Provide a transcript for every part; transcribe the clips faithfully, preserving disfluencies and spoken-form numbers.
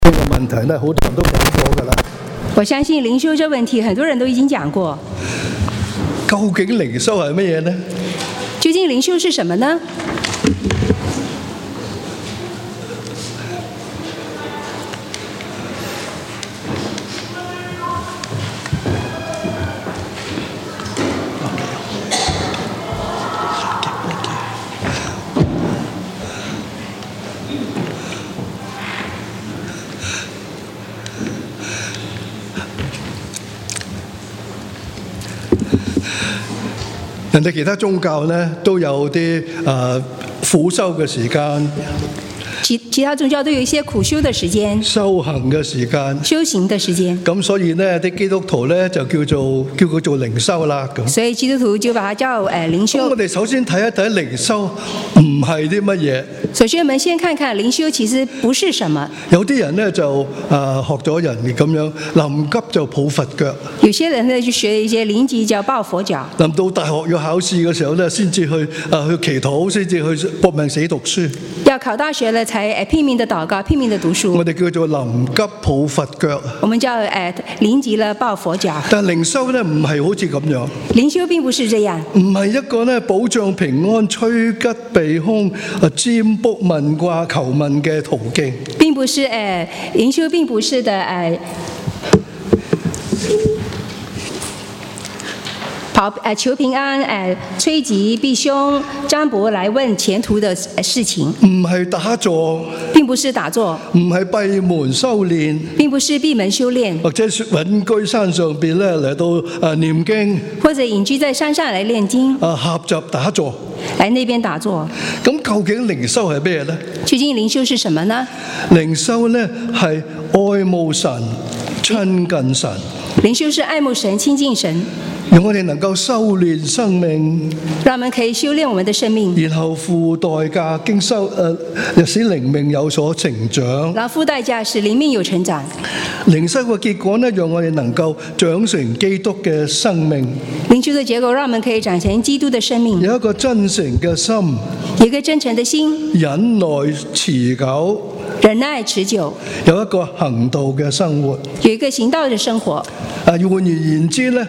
呢個問題咧，好多人都講過㗎啦。 我相信靈修這問題，很多人都已經講過。 究竟靈修係乜嘢呢？ 究竟靈修是什麼呢？ 人哋其他宗教咧都有啲誒苦修嘅時間， 其其他宗教都有一些苦修嘅時間， 修行嘅時間， 修行嘅時間。 咁所以呢啲基督徒咧就叫做叫佢做靈修啦。咁所以基督徒就把它叫誒靈修。 咁我哋首先睇一睇靈修唔係啲乜嘢。 首先，我們先看看靈修其實不是什麼。 有啲人咧就誒、呃、學咗人咁樣，臨急就抱佛腳。 有些人呢就學一些臨急就抱佛腳。 臨到大學要考試嘅時候咧，先至去誒、呃、去祈禱，先至去搏命死讀書。 要考大學了才誒拼命的禱告，拼命的讀書。 我哋叫做臨急抱佛腳。 我們叫誒臨急了抱佛腳。 但靈修咧唔係好似咁樣。 靈修並不是這樣。 唔係一個咧保障平安、趨吉避凶、啊占卜問卦求問嘅途徑。 並不是誒靈修並不是的誒。跑誒求平安誒趨吉避凶占卜來問前途的事情， 唔係打坐， 並不是打坐， 唔係閉門修練， 並不是閉門修練， 或者隱居山上邊咧嚟到誒念經， 或者隱居在山上嚟念經， 啊合集打坐， 嚟那邊打坐。 咁究竟靈修係咩咧？ 究竟靈修是什麼呢？ 靈修咧係愛慕神、親近神。 靈修是愛慕神、親近神。 讓我哋能夠修煉生命， 讓我們可以修煉我們的生命， 然後付代價經修誒，使靈命有所成長。 然後付代價使靈命有成長。 靈修嘅結果呢，讓我哋能夠長成基督嘅生命。 靈修嘅結果，讓我們可以長成基督嘅生命。 有一個真誠嘅心， 有一個真誠嘅心， 忍耐持久， 忍耐持久， 有一個行道嘅生活， 有一個行道嘅生活。 啊，換而言之呢。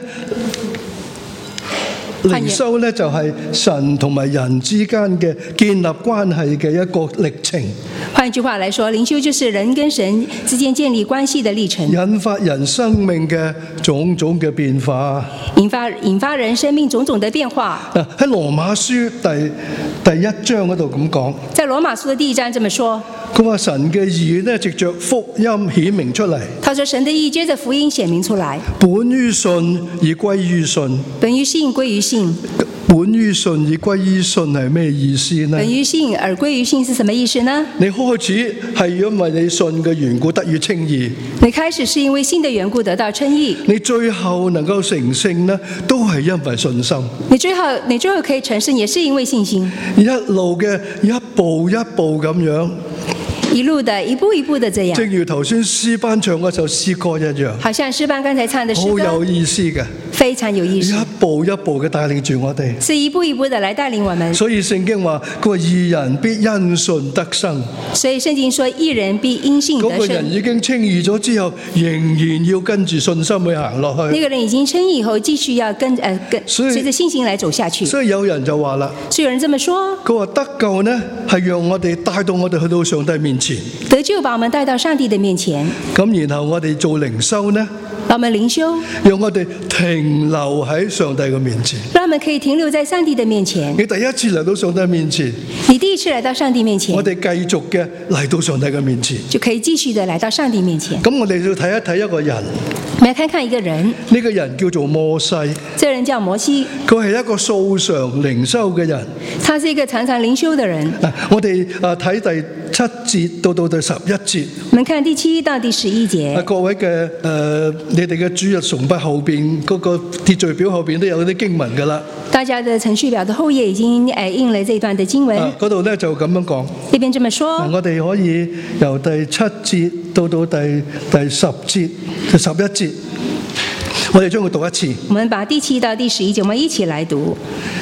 靈修咧就係神同埋人之間嘅建立關係嘅一個歷程。 換句話來說，靈修就是人跟神之間建立關係的歷程， 引發人生命嘅種種嘅變化， 引發引發人生命種種的變化。 喺羅馬書第第一章嗰度咁講， 在羅馬書的第一章這麼說。 佢話神嘅義呢，藉着福音顯明出嚟。 他說神的義接着福音顯明出來。 本於信而歸於信。 本於信歸於信。 本於信而歸於信係咩意思呢？ 本於信而歸於信是什麼意思呢？ 你開始係因為你信嘅緣故得以稱義。 你開始是因為信的緣故得到稱義。 你最後能夠成聖呢，都係因為信心。 你最後你最後可以成聖，也是因為信心。 一路嘅一步一步咁樣。 一路的一步一步的這樣， 正如頭先詩班唱嗰首詩歌一樣， 好像詩班剛才唱的詩歌， 好有意思嘅， 非常有意思， 一步一步嘅帶領住我哋， 是一步一步的來帶領我們。 所以聖經話，佢話義人必因信得生。 所以聖經說義人必因信得生。 嗰個人已經稱義咗之後，仍然要跟住信心去行落去。 那個人已經稱義以後，繼續要跟誒跟隨着信心來走下去。 所以有人就話啦， 所以有人這麼說， 佢話得救呢係讓我哋帶到我哋去到上帝面前。 得救把我們帶到上帝的面前。 咁然後我哋做靈修呢？ 我們靈修， 讓我哋停留喺上帝嘅面前。 讓我們可以停留在上帝的面前。 你第一次嚟到上帝面前， 你第一次來到上帝面前， 我哋繼續嘅嚟到上帝嘅面前， 就可以繼續的來到上帝面前。 咁我哋要睇一睇一個人。 我們來看看一個人， 呢個人叫做摩西。 這個人叫摩西， 佢係一個素常靈修嘅人。 他是一個常常靈修的人。 我哋啊睇第七節到到第十一節。 我們看第七到第十一節。 各位嘅誒、呃，你哋嘅主日崇拜後邊嗰、那個秩序表後邊都有啲經文噶啦。 大家的程序表的後頁已經誒印了這段的經文。 嗰度咧就咁樣講。 呢邊這麼說。 我哋可以由第七節到到第第十節、第十一節，我哋將佢讀一次。 我們把第七到第十一節，我們一起來讀。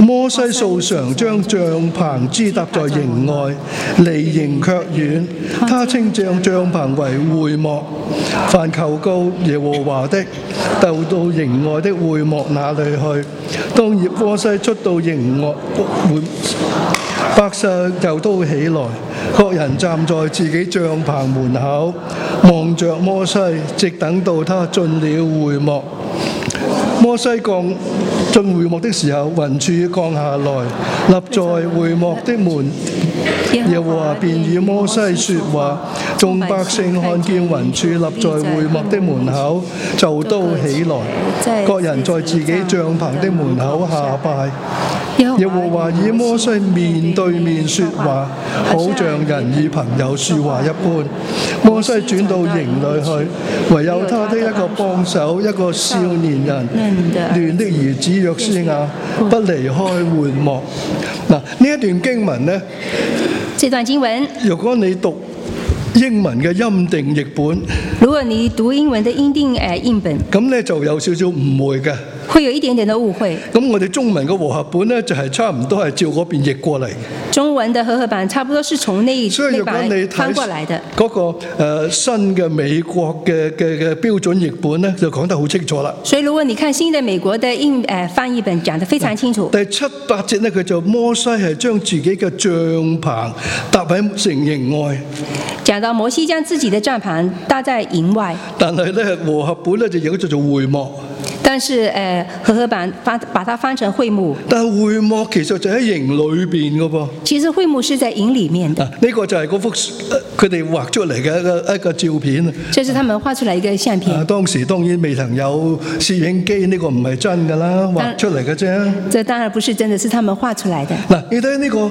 摩西素常將帳棚支搭在營外，離營卻遠。他稱這帳棚為會幕。凡求告耶和華的，就到營外的會幕那裏去。當摩西出到營外會，百姓就都起來，各人站在自己帳棚門口，望着摩西，直等到他進了會幕。摩西降進會幕的時候，雲柱降下來，立在會幕的門。耶和華便與摩西說話，眾百姓看見雲柱立在會幕的門口，就都起來，各人在自己帳棚的門口下拜。耶和華與摩西面對面說話，好像人與朋友說話一般。摩西轉到營裏去，唯有他的一個幫手，一個少年人，嫩的兒子約書亞，不離開會幕。嗱，呢一段經文呢， 這段經文， 如果你讀英文嘅欽定譯本， 如果你讀英文的欽定誒譯本， 咁咧就有少少誤會嘅。 會有一點點的誤會。 咁我哋中文嘅和合本呢，就係差唔多係照嗰邊譯過嚟。 中文的和合版差不多是從那那版翻過來的。 嗰、那個誒、呃、新嘅美國嘅嘅嘅標準譯本呢，就講得好清楚啦。 所以如果你看新的美國的英誒、呃、翻譯本，講得非常清楚。 第七八節呢，佢就摩西係將自己嘅帳棚搭喺城營外。 講到摩西將自己的帳棚搭在營外。 但係咧和合本咧就譯咗做會幕。 但是誒、呃、和合版翻把它翻成會幕。 但係會幕其實就喺營裏邊嘅噃。 其實會幕是在營裡面的。呢、 啊這個就係嗰幅佢哋畫出嚟嘅一個一個照片。 這是他們畫出來一個相片。 啊、當時當然未曾有攝影機，呢、這個唔係真㗎啦，畫出嚟嘅啫。 這當然不是真的，是他們畫出來的。 嗱、啊，你睇呢個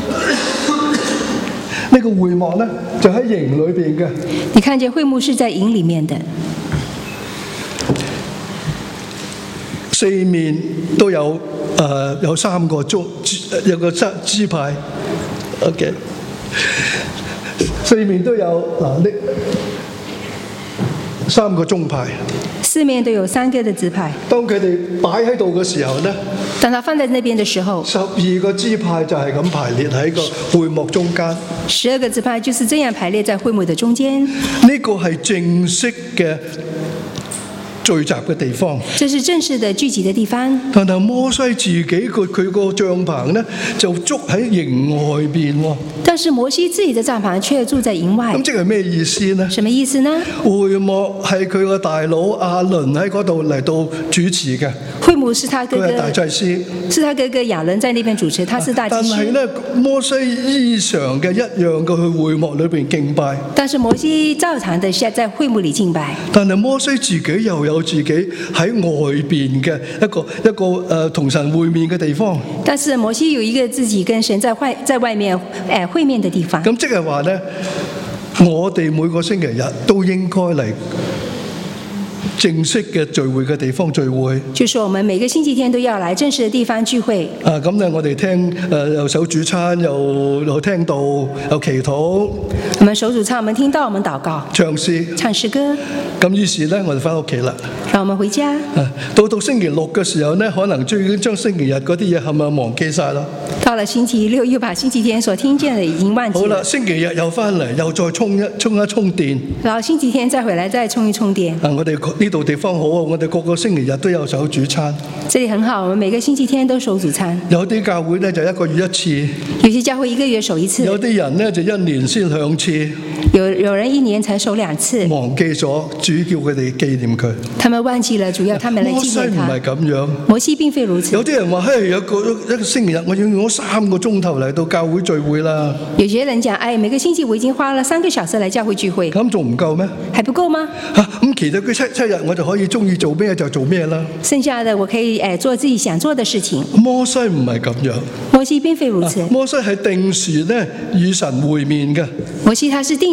呢個會幕咧，就喺營裏邊嘅。 你看見會幕是在營裡面的。 四面都有誒、呃、有三個宗，有個支支派 ，OK。四面都有嗱呢、呃、三個宗派。 四面都有三個的支派。 當佢哋擺喺度嘅時候呢， 當他放在那邊的時候， 十二個支派就係咁排列喺個會幕中間。 十二個支派就是這樣排列在會幕的中間。 呢個係正式嘅聚集嘅地方， 這是正式的聚集的地方。 但係摩西自己個佢個帳棚呢，就築喺營外邊喎。 但是摩西自己的帳棚卻住在營外。 咁即係咩意思呢？ 什麼意思呢？ 會幕係佢個大佬亞倫喺嗰度嚟到主持嘅。 會幕是他哥哥， 佢係大祭司， 是他哥哥亞倫在那邊主持，他是大祭司。 但係呢，摩西依常嘅一樣嘅去會幕裏邊敬拜。 但是摩西照常的在在會幕裏敬拜。 但係摩西自己又有自己喺外邊嘅一個一個誒同神會面嘅地方。 但是摩西有一個自己跟神在外在外面誒會面的地方。 咁即係話呢，我哋每個星期日都應該嚟正式嘅聚會嘅地方聚會， 就是我們每個星期天都要來正式嘅地方聚會。 啊，咁咧我哋聽誒又守主餐，又又聽道，又祈禱。 我們守主餐，我們聽道，我們禱告， 唱詩， 唱詩歌。 咁於是咧，我哋翻屋企啦。 讓我們回家。 啊，到到星期六嘅時候咧，可能就已經將星期日嗰啲嘢係咪忘記晒啦？ 到了星期六，又把星期天所聽見的已經忘記了。 好啦，星期日又翻嚟，又再充一充一充電。 然後星期天再回來，再充一充電。 啊，我哋呢度地方好啊，我哋個個星期日都有守主餐。 這裡很好，我們每個星期天都守主餐。 有啲教會咧就一個月一次， 有些教會一個月守一次。 有啲人咧就一年先兩次。 有有人一年才守兩次。 忘記咗主叫佢哋紀念佢。 他們忘記了主要他們來紀念他。 摩西唔係咁樣。 摩西並非如此。 有啲人話：嘿，有個一個星期日，我要用咗三個鐘頭嚟到教會聚會啦。 有些人講：哎，每個星期我已經花了三個小時嚟教會聚會。 咁仲唔夠咩？ 還不夠嗎？ 嚇、啊！咁其實佢七七日我就可以中意做咩就做咩啦。 剩下的我可以誒做自己想做的事情。 摩西唔係咁樣。 摩西並非如此。 啊、摩西係定時咧與神會面嘅。 摩西他是定時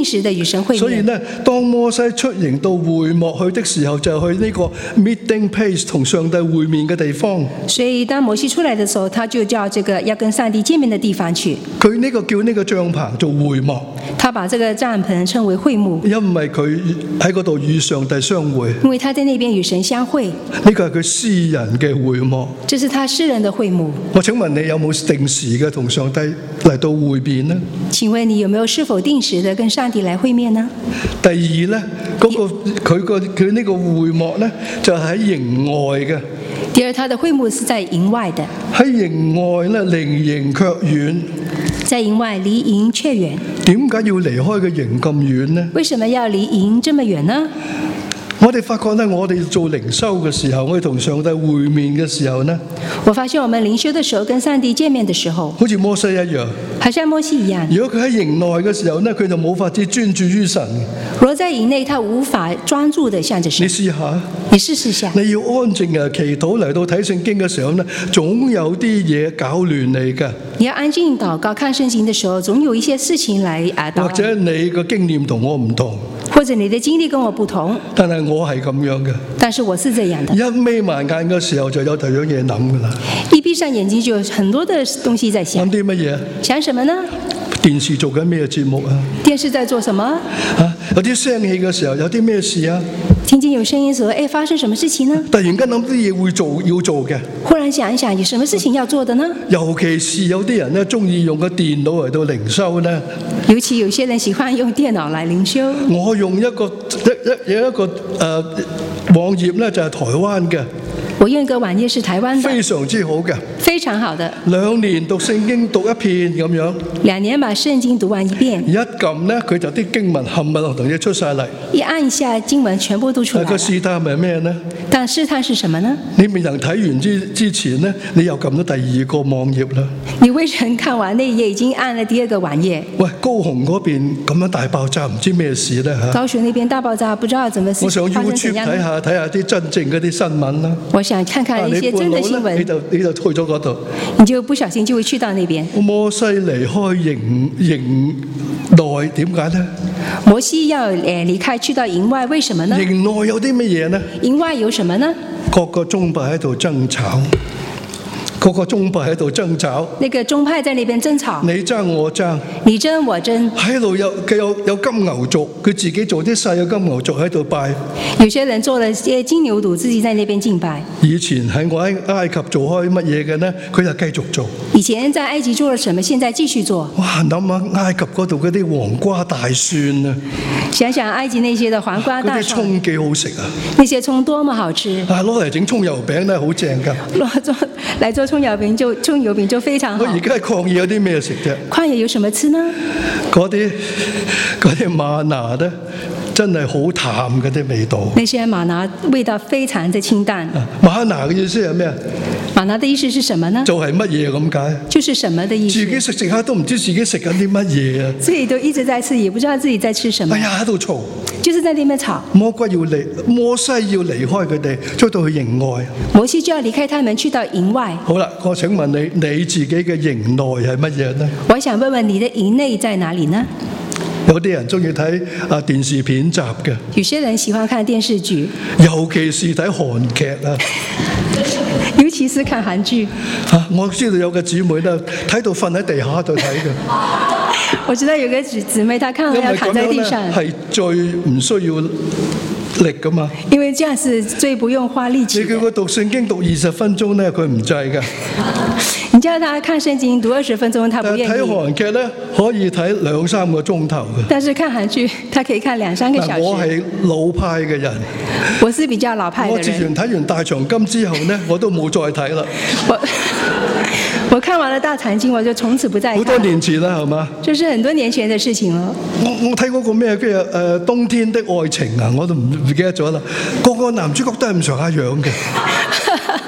時的與神會面。 所以呢，當摩西出營到會幕去的時候，就去呢個 meeting place 同上帝會面嘅地方。 所以當摩西出來的時候，他就叫這個要跟上帝見面的地方去。 佢呢個叫呢個帳篷做會幕， 他把這個帳篷稱為會幕， 因為佢喺嗰度與上帝相會。 因為他在那邊與神相會。 呢個係佢私人嘅會幕。 這是他私人的會幕。 我請問你有冇定時嘅同上帝嚟到會面呢？ 請問你有沒有是否定時的跟上帝來會面呢？ 第二呢，嗰、那個佢個佢呢個會幕呢，就喺營外嘅。 第二，他的會幕是在營外的。 喺營外呢，離營卻遠。 在營外離營卻遠。 點解要離開個營咁遠呢？ 為什麼要離營這麼遠呢？ 我哋發覺咧，我哋做靈修嘅時候，我哋同上帝會面嘅時候呢， 我發現我們靈修的時候，跟上帝見面的時候， 好似摩西一樣， 好像摩西一樣。 如果佢喺營內嘅時候呢，佢就冇法子專注於神。 如果在營內，他無法專注地向着神。 你試下， 你試試下。 你要安靜嘅祈禱嚟到睇聖經嘅時候呢，總有啲嘢搞亂你㗎。 你要安靜禱告看聖經的時候，總有一些事情來啊搗亂。 或者你個經驗同我唔同， 或者你的經歷跟我不同， 但係我係咁樣嘅。 但是我是這樣的。 一眯埋眼嘅時候就有第二樣嘢諗㗎啦。 一閉上眼睛就有很多的東西在想。 諗啲乜嘢？ 想什麼呢？ 電視做緊咩節目啊？ 電視在做什麼？ 啊，有啲聲氣嘅時候，有啲咩事啊？ 聽見有聲音嘅時候，誒，發生什麼事情呢？ 突然間諗啲嘢會做要做嘅。 忽然想一想，有什麼事情要做的呢？ 尤其是有啲人咧，中意用個電腦嚟到靈修呢。 尤其有些人喜歡用電腦來靈修。 我用一個一一有一個誒、呃、網頁咧，就係台灣嘅。 我用一個網頁是台灣的， 非常之好嘅， 非常好的。 兩年讀聖經讀一遍咁樣， 兩年把聖經讀完一遍。 一撳呢，佢就啲經文冚唪唥同嘢出晒嚟。 一按一下經文全部都出來了。 個試探係咩呢？ 但試探是什麼呢？ 你未能睇完之之前呢，你又撳咗第二個網頁啦。 你未曾看完那一頁，已經按了第二個網頁。 喂，高雄嗰邊咁樣大爆炸，唔知咩事呢嚇？ 高雄那邊大爆炸，不知道怎麼我上發生 YouTube 怎樣睇下睇下啲真正嗰啲新聞啦。 我想看看一些真的新聞。 你就你就去咗嗰度， 你就不小心就會去到那邊。 摩西離開營營內，點解呢？ 摩西要誒離開去到營外，為什麼呢？ 營內有啲乜嘢呢？ 營外有什麼呢？ 各個宗派喺度爭吵，各個宗派喺度爭吵。 那個宗派在那邊爭吵， 你爭我爭， 你爭我爭。 喺度有佢有有金牛犢，佢自己做啲細嘅金牛犢喺度拜。 有些人做了些金牛犢，自己在那邊敬拜。 以前喺我喺埃及做開乜嘢嘅呢？佢就繼續做。 以前在埃及做了什麼？現在繼續做。 哇！諗下埃及嗰度嗰啲黃瓜大蒜啊！ 想想埃及那些的黃瓜大蒜， 嗰啲葱幾好食啊！ 那些葱多麼好吃！ 啊，攞嚟整葱油餅咧，好正㗎。 攞做嚟做葱油餅就葱油餅就非常好。 我而家喺曠野有啲咩食啫？ 曠野有什麼吃呢？ 嗰啲嗰啲瑪拿咧，真係好淡嗰啲味道。 那些瑪拿味道非常的清淡。 瑪拿嘅意思係咩啊？ 瑪拿的意思是什麼呢？ 就係乜嘢咁解？ 就是什麼的意思？ 自己食食下都唔知自己食緊啲乜嘢啊！ 自己都一直在吃，也不知道自己在吃什麼。 哎呀，喺度嘈， 就是在那邊吵。 魔鬼要離，摩西要離開佢哋，出到去營外。 摩西就要離開他們，去到營外。 好啦，我請問你，你自己嘅營內係乜嘢呢？ 我想問問你的營內在哪裡呢？ 有啲人中意睇啊電視片集嘅， 有些人喜歡看電視劇， 尤其是睇韓劇啊。 尤其是看韓劇。 啊，我知道有個姊妹咧睇到瞓喺地下度睇嘅。 我知道有個姊妹，她看到要躺在地上。 係最唔需要力噶嘛。 因為這樣是最不用花力氣。 你叫佢讀聖經讀二十分鐘咧，佢唔制㗎。 你叫他看聖經讀二十分鐘，他不願意。 睇韓劇咧可以睇兩三個鐘頭嘅。 但是看韓劇，他可以看兩三個小時。 我係老派嘅人。 我是比較老派嘅人。 我自從睇完大長今之後呢，我都冇再睇啦。 我我看完了大長今，我就從此不再看。 好多年前啦，係嘛？ 就是很多年前的事情了。 我我睇嗰個咩嘅誒冬天的愛情啊，我都唔唔記得咗啦。個個男主角都係咁上下樣嘅。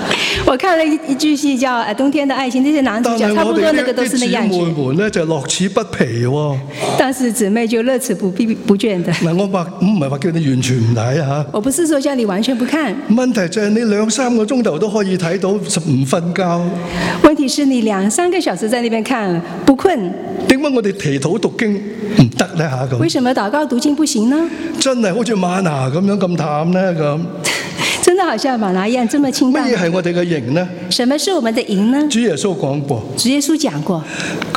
我看了一句戲叫《冬天的愛情》，這些男主角差不多那個都是那樣子。 但係我哋啲姊妹們咧就樂此不疲喎。 但是姊妹就樂此不疲不倦的。 嗱，我話唔係話叫你完全唔睇嚇。 我不是說叫你完全不看。 問題就係你兩三個鐘頭都可以睇到，唔瞓覺。 問題是你兩三個小時在那邊看不困。 點解我哋祈禱讀經唔得咧嚇咁？ 為什麼禱告讀經不行呢？ 真係好似瑪拿咁樣咁淡咧咁。 真的好像瑪拿一樣這麼清淡。 乜嘢係我哋嘅營呢？ 什麼是我們的營呢？ 主耶穌講過。 主耶穌講過。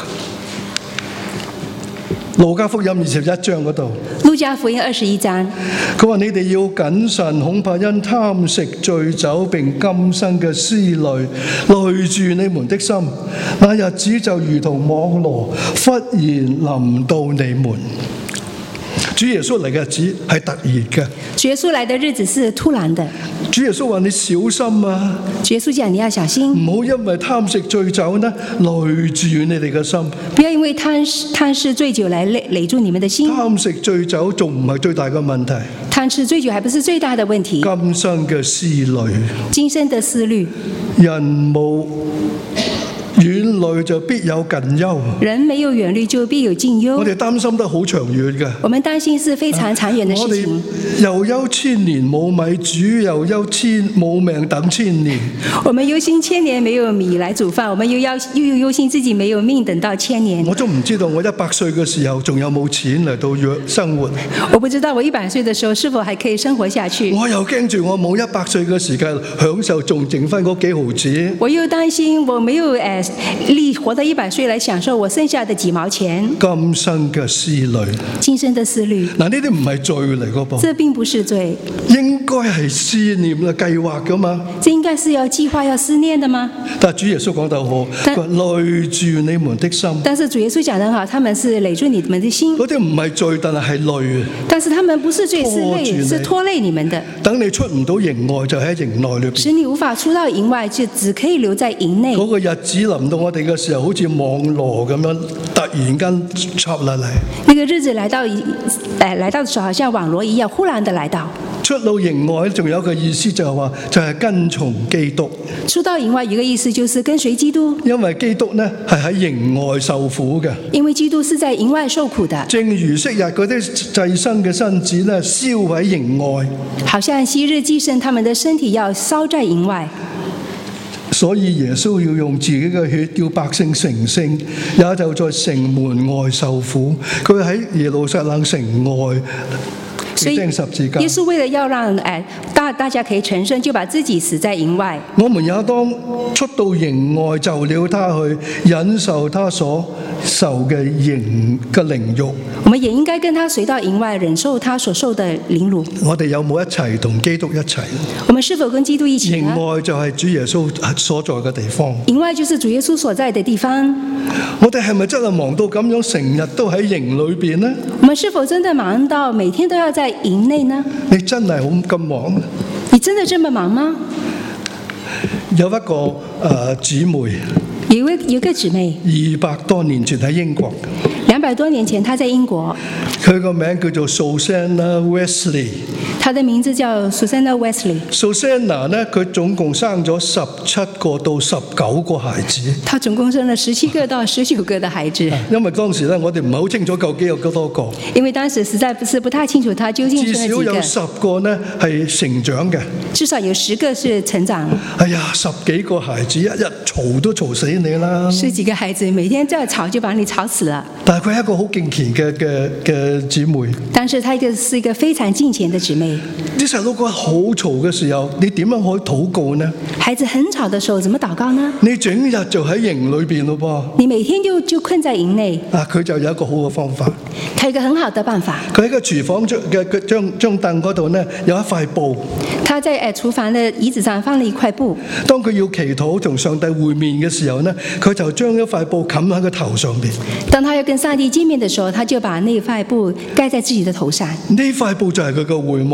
路加福音二十一章嗰度。 路加福音二十一章。 佢話：你哋要謹慎，恐怕因貪食醉酒並今生嘅思慮累住你們的心，那日子就如同網羅忽然臨到你們。主耶穌嚟嘅日子係突然嘅。 主耶穌來的日子是突然的。 主耶穌話：你小心啊！ 主耶穌講：你要小心， 唔好因為貪食醉酒呢累住你哋嘅心。 不要因為貪貪食醉酒來累累住你們的心。 貪食醉酒仲唔係最大嘅問題。 貪吃醉酒還不是最大的問題。 今生嘅思慮， 今生的思慮， 人無遠慮就必有近憂。 人沒有遠慮就必有近憂。 我哋擔心得好長遠嘅。 我們擔心是非常長遠的事情。 我哋又憂千年冇米煮，又憂千冇命等千年。 我們憂心千年沒有米來煮飯，我們又要又憂心自己沒有命等到千年。 我都唔知道我一百歲嘅時候仲有冇錢嚟到養生活。 我不知道我一百歲的時候是否還可以生活下去。 我又驚住我冇一百歲嘅時間享受，仲剩翻嗰幾毫子。 我又擔心我沒有誒力活到一百歲來享受我剩下的幾毛錢。 今生嘅思慮， 今生的思慮。 嗱，呢啲唔係罪嚟噶噃。 這並不是罪。 應該係思念啦，計劃噶嘛。 這應該是要計劃要思念的嗎？ 但主耶穌講得好，佢話累住你們的心。 但是主耶穌講得好，他們是累住你們的心。 嗰啲唔係罪，但係係累。 但是他們不是罪，是累，是拖累你們的。 等你出唔到營外，就喺營內裏邊。 使你無法出到營外，就只可以留在營內。 嗰個日子臨到我哋嘅時候，好似網羅咁樣，突然間插落嚟。 那個日子來到，誒，來到的時候，好像網羅一樣，忽然的來到。 出到營外，仲有一個意思就係話，就係跟從基督。 出到營外，一個意思就是跟隨基督。 因為基督呢係喺營外受苦嘅。 因為基督是在營外受苦的。 正如昔日嗰啲祭牲嘅身子呢，燒喺營外。好像昔日祭牲，他們的身體要燒在營外。 所以耶穌要用自己嘅血叫百姓成聖，也就在城門外受苦。佢喺耶路撒冷城外釘十字架。 耶穌為了要讓誒大大家可以成聖，就把自己死在營外。 我們也當出到營外，就了他去忍受他所受嘅刑嘅凌辱。 我們也應該跟他隨到營外，忍受他所受的凌辱。 我哋有冇一齊同基督一齊？ 我們是否跟基督一起？ 營外就係主耶穌所在嘅地方。 營外就是主耶穌所在的地方。 我哋係咪真係忙到咁樣，成日都喺營裏邊呢？ 我們是否真的忙到每天都要在營內呢？ 你真係好咁忙？ 你真的這麼忙嗎？ 有一個誒、呃、姊妹， 有一有個姊妹， 二百多年前喺英國。 兩百多年前，她在英國。 佢個名叫做 Susanna Wesley。 她的名字叫 Susanna Wesley。Susanna 呢，佢總共生咗十七個到十九個孩子。 她總共生了十七個到十九個的孩子。 因為當時呢，我哋唔係好清楚究竟有幾多個。 因為當時實在不是不太清楚，她究竟生了幾個。 至少有十個呢係成長嘅。 至少有十個是成長。 哎呀，十幾個孩子一日嘈都嘈死你啦！ 十幾個孩子每天再吵就把你吵死了。 但係佢係一個好敬虔嘅嘅嘅姊妹。 但是她一個是一個非常敬虔的姊妹。 啲細路哥好嘈嘅時候，你點樣可以禱告呢？ 孩子很吵的時候，怎麼禱告呢？ 你整日就喺營裏邊咯噃。 你每天就就困在營內。 啊，佢就有一個好嘅方法。 佢有一個很好的辦法。 佢喺個廚房張嘅張張凳嗰度呢，有一塊布。 他在誒廚房的椅子上放了一塊布。 當佢要祈禱同上帝會面嘅時候呢，佢就將一塊布冚喺個頭上邊。 當他要跟上帝見面的時候，他就把那塊布蓋在自己的頭上。 呢塊布就係佢嘅會幕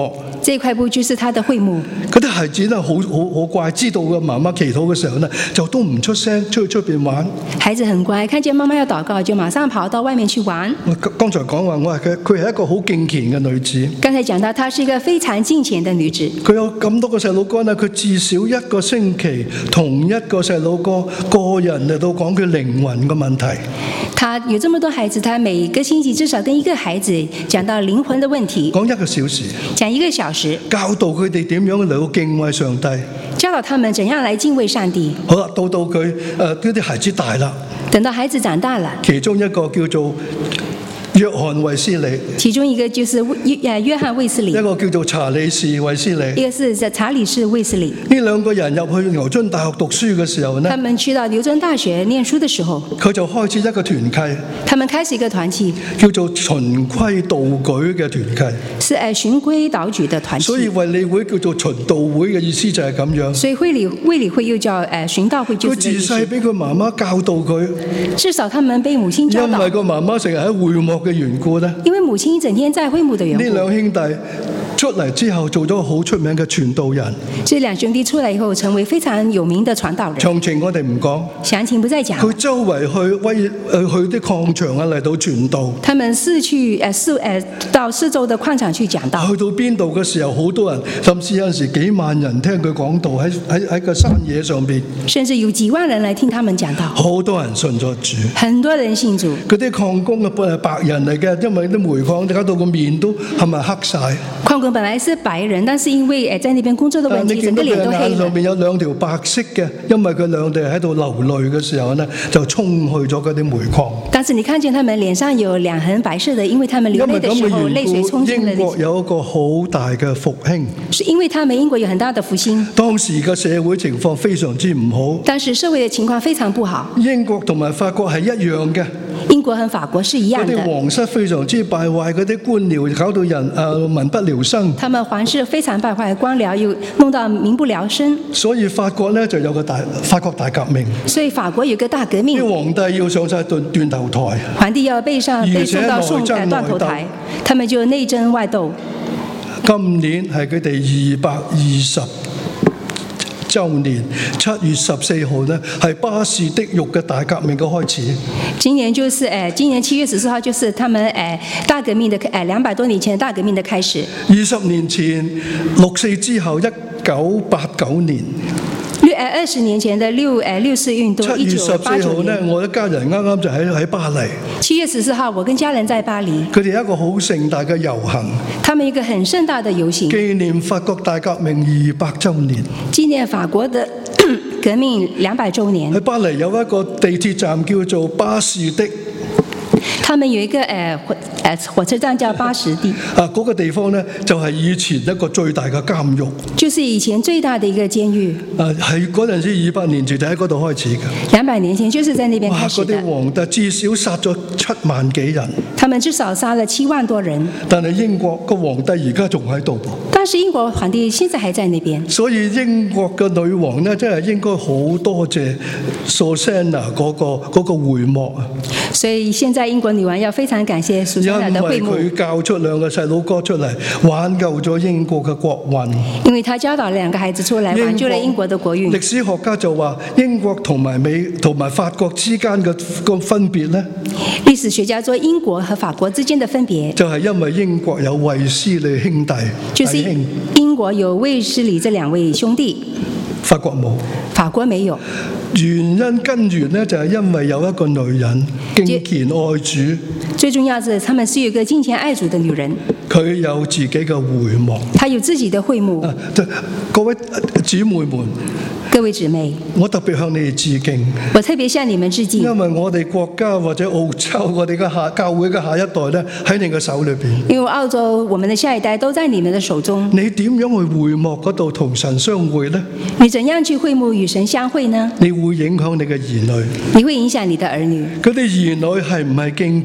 幕。 這塊布就是他的會幕。 嗰啲孩子咧好好好乖，知道個媽媽祈禱嘅時候咧，就都唔出聲，出去出邊玩。 孩子很乖，看見媽媽要禱告，就馬上跑到外面去玩。 我剛才講話，我話佢佢係一個好敬虔嘅女子。 剛才講到，她是一個非常敬虔的女子。 佢有咁多個細佬哥咧，佢至少一個星期同一個細佬哥個人嚟到講佢靈魂嘅問題。 他有這麼多孩子，他每個星期至少跟一個孩子講到靈魂的問題， 講一個小時， 講一個小時， 教導佢哋點樣嚟到敬畏上帝， 教導他們怎樣來敬畏上帝。 好啦，到到佢誒呢啲孩子大啦， 等到孩子長大了， 其中一個叫做約翰衛斯理， 其中一個就是約約翰衛斯理， 一個叫做查理士衛斯理， 一個是查理士衛斯理。 呢兩個人入去牛津大學讀書嘅時候呢， 他們去到牛津大學念書的時候， 佢就開始一個團契， 他們開始一個團契， 叫做循規蹈矩嘅團契， 是誒循規蹈矩的團契。 所以衛理會叫做循道會嘅意思就係咁樣。 所以會理衛理會又叫誒循道會，就是佢自細俾佢媽媽教導佢， 至少他們被母親教導。 因為個媽媽成日喺會幕嘅緣故呢， 因為母親一整天在會幕的緣故， 呢兩兄弟出嚟之後做咗個好出名嘅傳道人。 這兩兄弟出來以後成為非常有名的傳道人。 詳情我哋唔講， 詳情不再講。 佢周圍去威誒去啲礦場啊嚟到傳道。 他們是去誒四誒到四周的礦場去講道。 去到邊度嘅時候，好多人，甚至有陣時幾萬人聽佢講道喺喺喺個山野上邊。 甚至有幾萬人來聽他們講道。 好多人信咗主。 很多人信主。 嗰啲礦工嘅本係白人嚟嘅，因為啲煤礦搞到個面都係咪黑晒？ 礦工本來是白人，但是因為誒在那邊工作的問題，整個臉都黑了。 眼上面有兩條白色嘅，因為佢兩地喺度流淚嘅時候呢，就衝去咗嗰啲煤礦。 但是你看見他們臉上有兩痕白色的，因為他們流淚的時候，淚水衝進了。 英國有一個好大嘅復興， 是因為他們英國有很大的復興。 當時嘅社會情況非常之唔好。 當時社會的情況非常不好。 英國同埋法國係一樣嘅。 英國和法國是一樣的。 嗰啲皇室非常之敗壞，嗰啲官僚搞到人誒民不聊生。 他們皇室非常敗壞，官僚又弄到民不聊生。 所以法國呢就有個大法國大革命。 所以法國有個大革命。 啲皇帝要上晒斷斷頭台。 皇帝要被上被送到送誒斷頭台，他們就內爭外鬥。 今年係佢哋二百二十週年，七月十四號呢係巴士的獄嘅大革命嘅開始。 今年就是誒，今年七月十四號就是他們誒大革命的誒兩百多年前的大革命的開始。 二十年前六四之後，一九八九年。 六誒二十年前的六誒六四運動， 七月十四號呢，我一家人啱啱就喺喺巴黎。 七月十四號，我跟家人在巴黎。 佢哋一個好盛大嘅遊行。 他們一個很盛大的遊行， 紀念法國大革命二百週年。 紀念法國的革命兩百週年。 喺巴黎有一個地鐵站叫做巴士的。 他們有一個誒火誒火車站叫巴士的。 啊，嗰個地方呢，就係以前一個最大嘅監獄。 就是以前最大的一個監獄。 啊，係嗰陣時二百年前就喺嗰度開始嘅。 兩百年前就是在那邊開始的。 哇！嗰啲皇帝至少殺咗七萬幾人。 他們至少殺了七萬多人。 但係英國個皇帝而家仲喺度噃。 但是英國皇帝現在還在那邊。 所以英國嘅女王呢，真係應該好多謝 Susanna 嗰個嗰個會幕啊。 所以現在英國女王要非常感謝蘇珊娜的會幕， 因為佢教出兩個細佬哥出嚟，挽救咗英國嘅國運。 因為他教導兩個孩子出來，挽救了英國的國運。 歷史學家就話英國同埋美同埋法國之間嘅個分別呢， 歷史學家說英國和法國之間的分別， 就係因為英國有衛斯理兄弟， 就是英國有衛斯理這兩位兄弟， 法國冇， 法國沒有。 原因根源呢，就係因為有一個女人敬虔愛主。 最重要是，他們是有一個敬虔愛主的女人。 佢有自己嘅會幕。 她有自己的會幕。 啊，各位姊妹們。 各位姊妹， 我特別向你哋致敬。 我特別向你們致敬。 因為我哋國家或者澳洲，我哋嘅下教會嘅下一代咧，喺你嘅手裏邊。 因為澳洲，我們的下一代都在你們的手中。 你點樣去會幕嗰度同神相會呢？ 你怎樣去會幕與神相會呢？ 你會影響你嘅兒女。 你會影響你的兒女。 佢哋兒女係唔係敬虔？佢哋係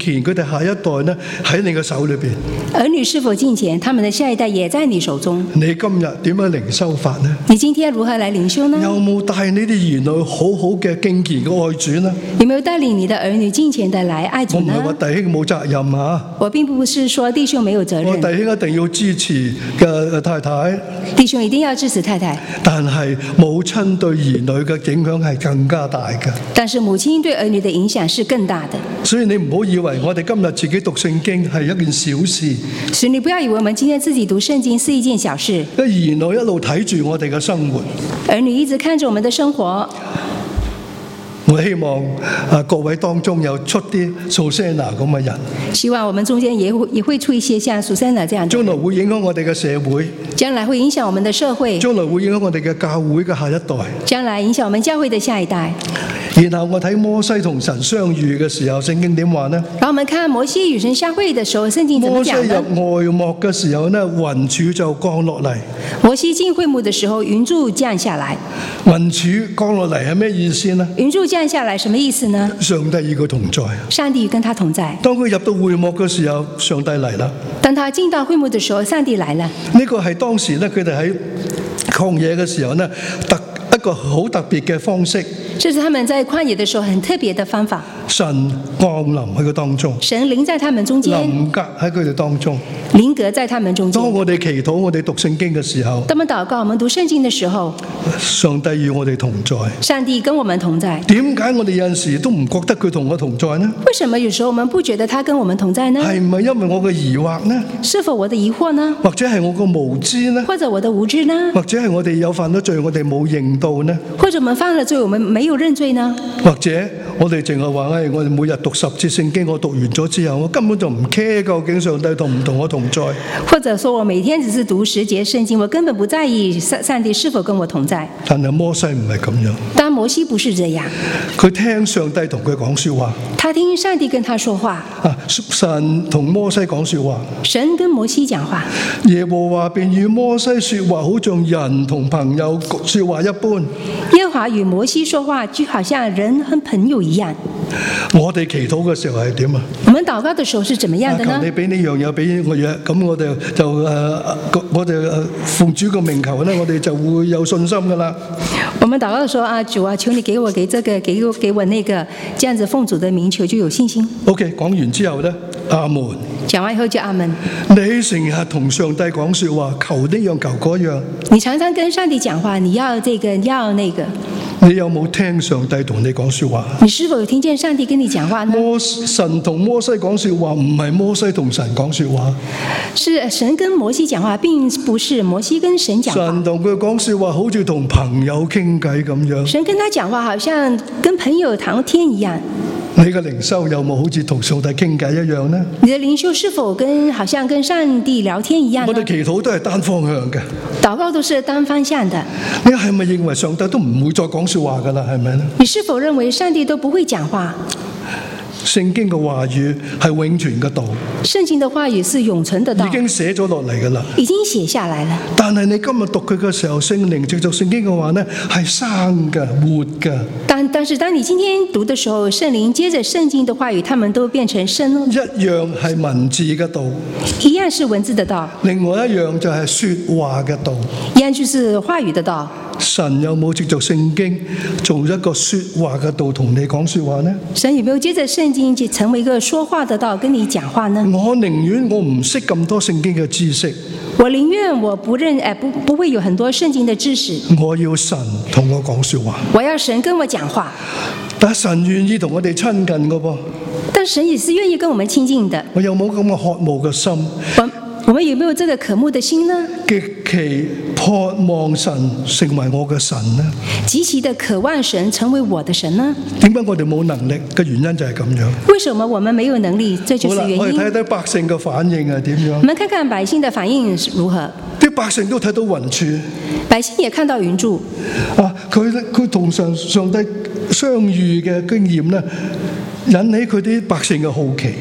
下一代呢喺你嘅手裏邊。 兒女是否敬虔，他們的下一代也在你手中。 你今日點樣靈修法呢？ 你今天如何來靈修呢？ 有冇帶你啲兒女好好嘅敬虔嘅愛主呢？ 有沒有帶領你的兒女敬虔的來愛主呢？ 我唔係話弟兄冇責任啊， 我並不是說弟兄沒有責我任， 弟兄一定要支持嘅太太， 弟兄一定要支持太太， 但係母親對兒女嘅影響係更加大嘅。 但是母親對兒女的影響是更大的。 所以你唔好以為我哋今日自己讀聖經係一件小事， 所以你不要以為我們今天自己讀聖經是一件小事。 因為兒女一路睇住我哋嘅生活， 兒女一直看着我們的生活。 我希望啊各位當中有出啲蘇珊娜咁嘅人， 希望我們中間也會也會出一些像蘇珊娜這樣的， 將來會影響我哋嘅社會， 將來會影響我們的社會， 將來會影響我哋嘅教會嘅下一代， 將來影響我們教會的下一代。 然後我睇摩西同神相遇嘅時候，聖經點話呢？ 然後我們看摩西與神相會的時候，聖經怎麼摩西講呢？ 入會幕嘅時候呢，雲柱就降落嚟。 摩西進會幕的時候，雲柱降下來。 雲柱降落嚟係咩意思呢？ 雲柱降下來什麼意思呢？ 上帝與佢同在。 上帝跟他同在。 當佢入到會幕嘅時候，上帝嚟啦。 當他進到會幕的時候，上帝來了。 呢個係當時呢，佢哋喺曠野嘅時候呢，特一個好特別嘅方式。 這是他們在曠野的時候很特別的方法。 神降臨喺佢當中， 神臨在他們中間， 臨格喺佢哋當中， 臨格在他們中間。 當我哋祈禱、我哋讀聖經嘅時候， 當我們禱告、我們讀聖經的時候， 上帝與我哋同在。 上帝跟我們同在。 點解我哋有陣時都唔覺得佢同我同在呢？ 為什麼有時候我們不覺得他跟我們同在呢？ 係唔係因為我嘅疑惑呢？ 是否我的疑惑呢？ 或者係我嘅無知呢？ 或者我的無知呢？ 或者係我哋有犯咗罪，我哋冇認到呢？ 或者我們犯了罪，我們沒有認罪呢？ 或者我哋淨係話，誒，我哋每日讀十節聖經，我讀完咗之後，我根本就唔 care 究竟上帝同唔同我同在。 或者說我每天只是讀十節聖經，我根本不在意上上帝是否跟我同在。 但係摩西唔係咁樣。 但摩西不是這樣， 佢聽上帝同佢講說話。 他聽上帝跟他說話。 啊，神同摩西講說話。 神跟摩西講話。 耶和華便與摩西說話，好像人同朋友說話一般。 耶和華與摩西說話，就好像人和朋友一樣。 我哋祈禱嘅時候係點啊？ 我們禱告的時候是怎麼樣的呢？ 求你俾呢樣嘢，俾我嘢，咁我哋就誒、呃，我哋誒奉主個名求咧，我哋就會有信心噶啦。 我們禱告說啊，主啊，求你給我給這個，給我給我那個，這樣子奉主的名求就有信心。 OK， 講完之後咧，阿門。 講完以後就阿門。 你成日同上帝講說話，求呢樣求嗰樣。 你常常跟上帝講話，你要這個要那個。 你有冇聽上帝同你講說話？ 你是否有聽見上帝跟你講話呢？ 摩神同摩西講說話，唔係摩西同神講說話。 是神跟摩西講話，並不是摩西跟神講話。 神同佢講說話，好似同朋友傾偈咁樣。 神跟他講話，好像跟朋友談天一樣。 你嘅靈修有冇好似同上帝傾偈一樣呢？ 你的靈修是否跟好像跟上帝聊天一樣呢？ 我哋祈禱都係單方向嘅， 禱告都是單方向的。 你係咪認為上帝都唔會再講說話噶啦？係咪呢？ 你是否認為上帝都不會講話？ 聖經嘅話語係永存嘅道， 聖經的話語是永存的道， 已經寫咗落嚟噶啦， 已經寫下來了。 但係你今日讀佢嘅時候，聖靈藉着聖經嘅話呢，係生嘅、活嘅。 但但是當你今天讀的時候，聖靈接着聖經的話語，他們都變成生， 一樣係文字嘅道， 一樣是文字的道， 另外一樣就係說話嘅道， 一樣就是話語的道。 神有冇藉着聖經做一個說話嘅道同你講說話呢？ 神有沒有接着聖經就成為一個說話的道跟你講話呢？ 我寧願我唔識咁多聖經嘅知識， 我寧願我不認誒不不會有很多聖經的知識。 我要神同我講說話， 我要神跟我講話。 但神願意同我哋親近嘅噃， 但神也是願意跟我們親近的。 我有冇咁嘅渴慕嘅心？ 我我們有沒有這個渴慕的心呢？ 極其渴望神成為我嘅神呢？ 極其的渴望神成為我的神呢？ 點解我哋冇能力嘅原因就係咁樣。 為什麼我們沒有能力？這就是原因。 好啦，我哋睇睇百姓嘅反應係點樣。 我們看看百姓的反應如何。 啲百姓都睇到雲柱， 百姓也看到雲柱。 啊，佢佢同上上帝相遇嘅經驗呢，引起佢啲百姓嘅好奇。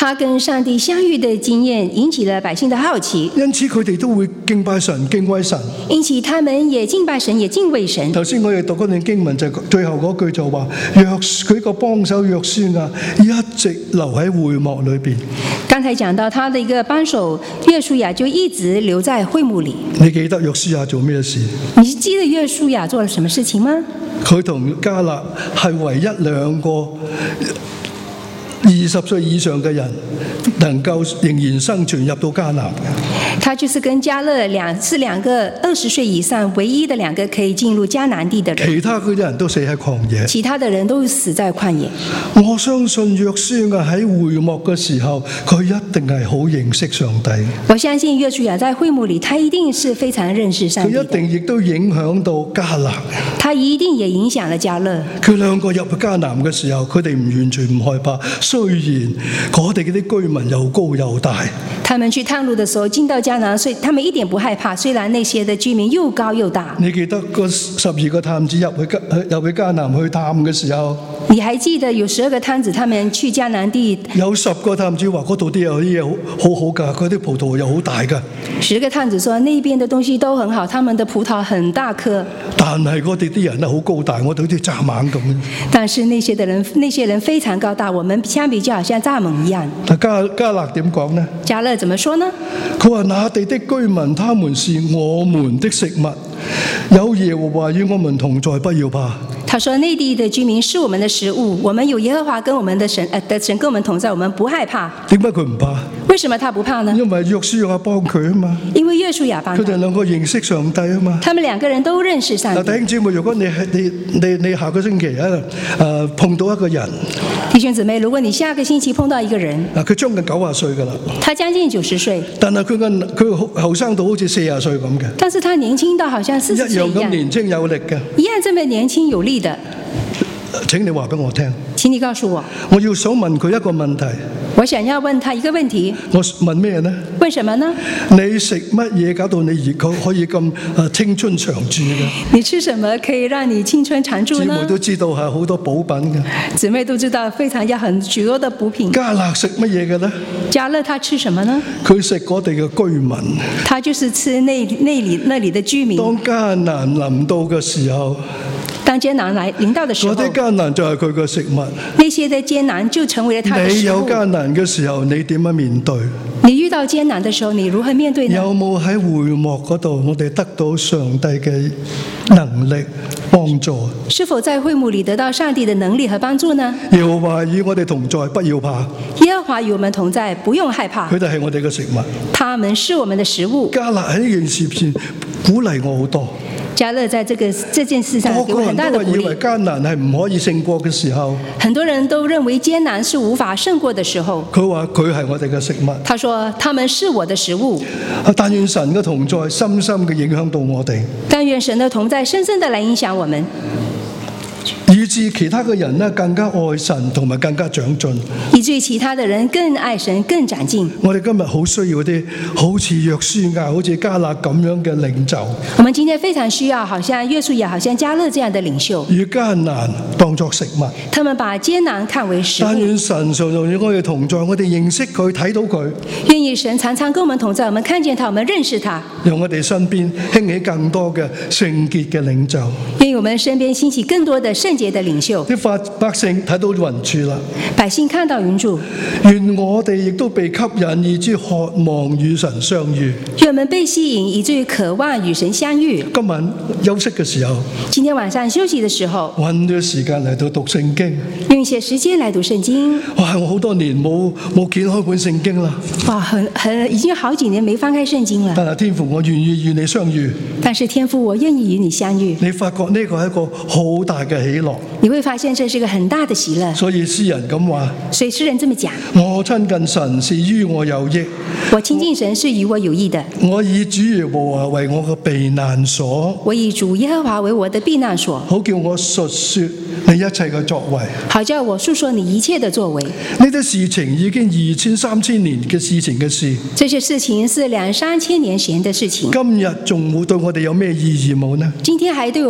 他跟上帝相遇的經驗引起了百姓的好奇， 因此佢哋都會敬拜神、敬畏神。 因此他們也敬拜神，也敬畏神。 頭先我哋讀嗰段經文就最後嗰句就話，約佢個幫手約書亞一直留喺會幕裏邊。 剛才講到他的一個幫手約書亞就一直留在會幕裏。 你記得約書亞做咩事？ 你記得約書亞做了什麼事情嗎？ 佢同迦勒係唯一兩個二十歲以上嘅人能夠仍然生存入到迦南。 他就是跟迦勒兩是兩個二十歲以上唯一的兩個可以進入迦南地的人， 其他嗰啲人都死喺曠野。 其他的人都死在曠野。 我相信約書亞喺會幕嘅時候，佢一定係好認識上帝。 我相信約書亞在會幕裏，他一定是非常認識上帝的。 佢一定亦都影響到迦勒。 他一定也影響了迦勒。 佢兩個入去迦南嘅時候，佢哋唔完全唔害怕，雖然嗰地嗰啲居民又高又大。 他們去探路的時候，進到迦南，所以他們一點不害怕。雖然那些的居民又高又大。 你記得嗰十二個探子入去迦入去迦南去探嘅時候， 你還記得有十二個探子，他們去迦南地， 有十個探子話嗰度啲有啲嘢好好好㗎，嗰啲葡萄又好大㗎。 十個探子說那邊的東西都很好，他們的葡萄很大顆。 但係嗰啲啲人咧好高大，我哋好似蚱蜢咁。 但是那些的人，那些人非常高大，我們相比就好像蚱蜢一樣。 但迦迦勒點講呢？ 迦勒怎麼說呢？ 佢話那地的居民，他們是我們的食物，有耶和華與我們同在，不要怕。 他說內地的居民是我們的食物，我們有耶和華跟我們的神，呃的神跟我們同在，我們不害怕。 點解佢唔怕？ 為什麼他不怕呢？ 因為約書亞幫佢啊嘛。 因為約書亞幫佢哋兩個認識上帝啊嘛。 他們兩個人都認識上帝。 弟兄姊妹，如果你係你你你下個星期啊誒碰到一個人， 弟兄姊妹，如果你下個星期碰到一個人， 啊佢將近九十歲㗎啦， 他將近九十歲， 但係佢嘅佢後生到好似四十歲咁嘅， 但是他年輕到好像四十歲一樣， 一樣咁年青有力嘅， 一樣這麼年輕有力的。 請你話俾我聽。 請你告訴我。 我要想問佢一個問題。 我想要問他一個問題。 我問咩呢？ 問什麼呢？ 你食乜嘢搞到你而佢可以咁誒青春長駐嘅？ 你吃什麼可以讓你青春長駐呢？ 姊妹都知道係好多補品嘅。 姊妹都知道非常要很許多的補品。 迦勒食乜嘢嘅呢？ 迦勒他吃什麼呢？ 佢食嗰地嘅居民。 他就是吃那那裡那裡的居民。 當迦南臨到嘅時候。 當艱難來臨到的時候， 嗰啲艱難就係佢嘅食物。 那些的艱難就成為了他的食物。 你有艱難嘅時候，你點樣面對？ 你遇到艱難的時候，你如何面對呢？ 有冇喺會幕嗰度，我哋得到上帝嘅能力幫助？ 是否在會幕裡得到上帝的能力和幫助呢？ 耶和華與我哋同在，不要怕。 耶和華與我們同在，不用害怕。 佢哋係我哋嘅食物。 他們是我們的食物。 迦勒喺呢件事上鼓勵我好多。 迦勒在這個這件事上給我很大的鼓勵。 個個人都以為艱難係唔可以勝過嘅時候， 很多人都認為艱難是無法勝過的時候， 佢話佢係我哋嘅食物。 他說他們是我的食物。 但願神嘅同在深深嘅影響到我哋。 但願神的同在深深的來影響我們。 以致其他嘅人呢更加愛神同埋更加長進， 以至於其他的人更愛神更長進。 我哋今日好需要啲好似約書亞、好似迦勒咁樣嘅領袖。 我們今天非常需要，好像約書亞、好像迦勒這樣的領袖， 以艱難當作食物。 他們把艱難看為食物。 但願神常常與我哋同在，我哋認識佢，睇到佢。 願意神常常跟我們同在，我們看見他，我們認識他。 讓我哋身邊興起更多嘅聖潔嘅領袖。 願意我們身邊興起更多的聖潔的領袖。 啲百百姓睇到雲柱啦， 百姓看到雲柱。 願我哋亦都被吸引，以致渴望與神相遇。 願我們被吸引，以至於渴望與神相遇。 今晚休息嘅時候， 今天晚上休息的時候， 揾啲時間嚟到讀聖經， 用一些時間來讀聖經。 哇！我好多年冇冇掀開本聖經啦。 哇，很很已經好幾年沒翻開聖經了。 但係天父，我願意與你相遇。 但是天父，我願意與你相遇。 你發覺呢個係一個好大嘅喜樂。 你會發現這是一個很大的喜樂。 所以詩人咁話， 所以詩人這麼講： 我親近神是於我有益。 我親近神是與我有益的。 我以主耶和華為我嘅避難所。 我以主耶和華為我的避難所。 好叫我述說你一切嘅作為。 好叫我述說你一切的作為。 呢啲事情已經二千三千年嘅事情嘅事。 這些事情是兩三千年前的事情。 今日仲會對我哋有咩意義冇呢？ 今天還對我們是否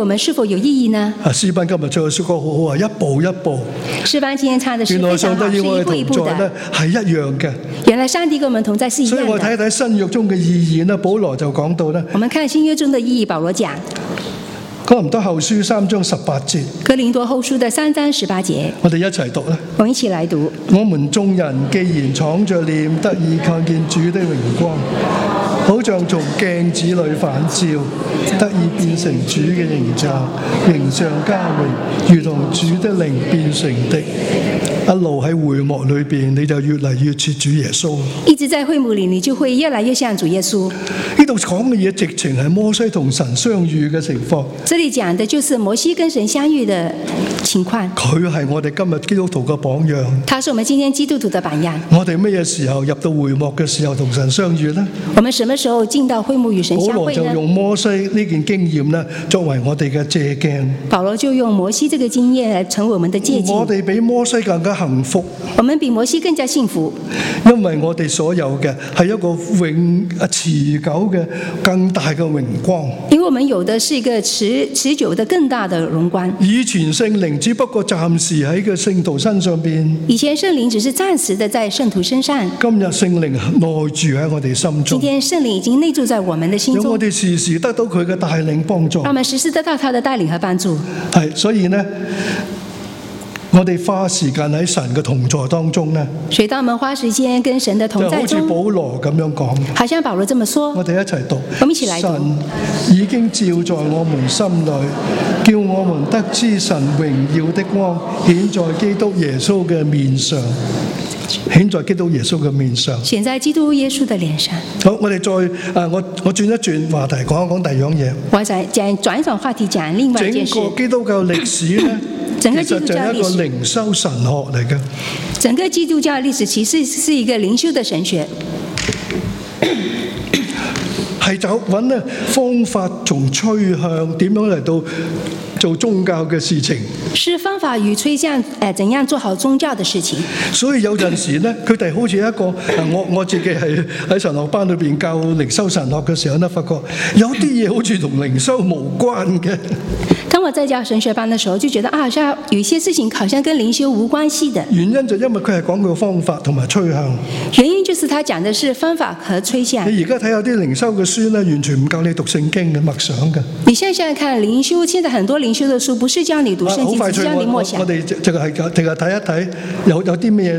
否有意義呢？ 啊，詩班今日唱嘅詩歌好好啊，一步一步。 詩班今天唱的是原來非常好，是上帝與我哋一步一步同在咧的。 係一樣嘅。 原來上帝跟我們同在是一所以我睇一樣的。 睇新約中嘅意義咧，保羅就講到咧， 我們看新約中的意義，保羅講哥林多後書三章十八節， 哥林多後書的三章十八節， 我哋一齊讀啦。 我們一起來讀。 我們眾人既然敞着臉得以看見主的榮光，好像從鏡子裏反照，得以變成主嘅形象，形象加榮，如同主的靈變成的。一路喺會幕裏邊，你就越嚟越似主耶穌。 一直在會幕裡，你就會越來越像主耶穌。 呢度講嘅嘢直情係摩西同神相遇嘅情況。 這裡講的就是摩西跟神相遇的情況。 佢係我哋今日基督徒嘅榜樣。 他是我們今天基督徒的榜樣。 我哋乜嘢時候入到會幕嘅時候同神相遇呢？ 我們什麼時候進到會幕與神保相會呢？ 羅就用摩西呢件經驗呢，作為我哋嘅借鏡。 保羅就用摩西這個經驗來成為我們的借鏡。 我哋比摩西更加幸福。 我們比摩西更加幸福， 因為我哋所有嘅係一個永啊持久嘅更大嘅榮光。 因為我們有的是一個持持久的更大的榮光。 以前聖靈只不過暫時喺個聖徒身上邊， 以前聖靈只是暫時的在聖徒身上， 今日聖靈內住喺我哋心今中。 天聖靈已經內住在我們的心中， 讓我哋時時得到佢嘅帶領幫助。 讓我們時時得到他的帶領和幫助。 係，所以呢，我哋花時間喺神嘅同在當中呢， 所以當我們花時間跟神的同就好似在中， 保羅咁樣講。 好像保羅這麼說， 我哋一齊讀。 我們一起來讀。 神已經照在我們心裏，叫我們得知神榮耀的光顯在基督耶穌嘅面上，顯在基督耶穌嘅面上。 顯在基督耶穌的臉上。 好，我哋再誒，我我轉一轉話題，講一講第二樣嘢。 我講講轉一轉話題，講另外一件事。 整個基督教歷史咧， 整個其實就係一個靈修神學嚟嘅。 整個基督教歷史其實是一個靈修的神學， 係走揾咧方法，從趨向點樣嚟到做宗教嘅事情。 是方法與趨向，誒，怎樣做好宗教的事情。 所以有陣時咧，佢哋好似一個，我我自己係喺神學班裏邊教靈修神學嘅時候咧，發覺有啲嘢好似同靈修無關嘅。 當我在教神學班的時候，就覺得啊，好像有一些事情好像跟靈修無關係的。 原因就因為佢係講佢嘅方法同埋趨向。 原因就是他講的是方法和趨向。 你而家睇下啲靈修嘅書咧，完全唔教你讀聖經嘅默想嘅。 你現在想想看，靈修現在很多靈修的書不是教你讀聖經，只是教你默想。 我哋淨係淨係睇一睇有有啲咩